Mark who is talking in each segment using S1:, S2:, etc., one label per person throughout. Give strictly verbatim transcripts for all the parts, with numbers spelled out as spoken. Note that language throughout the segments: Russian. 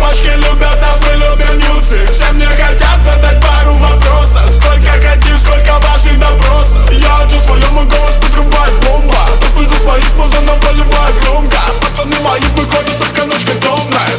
S1: Девочки любят нас, мы любим нюцы. Все мне хотят задать пару вопросов. Сколько хотим, сколько важных допросов. Я хочу свое, мой голос подрубает бомба. Тупы за своих музонов поливает громко. Пацаны мои выходят, только ночка темная.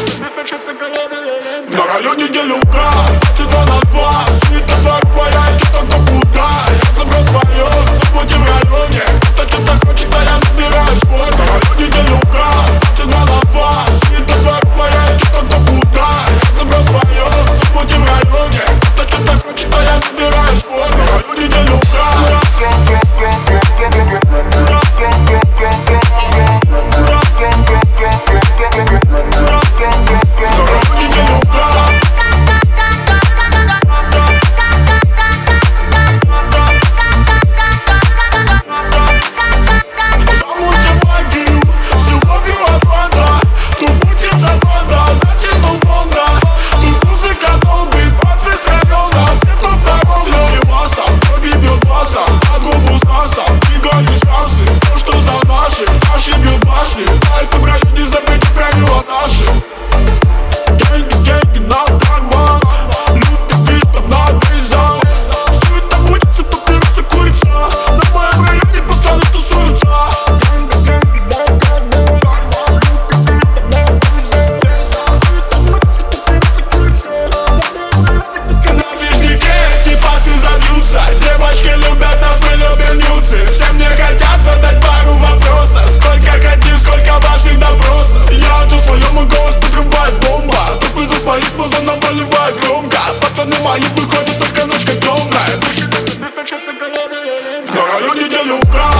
S1: На районе Делюка, тебя на два. Суета твоя, что-то кто куда. Я забрал свое, забудь в районе. Кто что-то хочет, а я набираю скорость. На районе Делюка, тебя на два. Суета твоя, что-то кто куда. Я забрал свое, забудь в районе. Кто что-то хочет, а я набираю скорость. На районе Делюка. Девочки любят нас, мы любим нюцы. Все мне хотят задать пару вопросов. Сколько хотим, сколько важных допросов. Я хочу свое, мой голос подрубает бомба. Тупы за своих музонов поливает громко. Пацаны мои выходят, только ночка темная. На районе Делюка.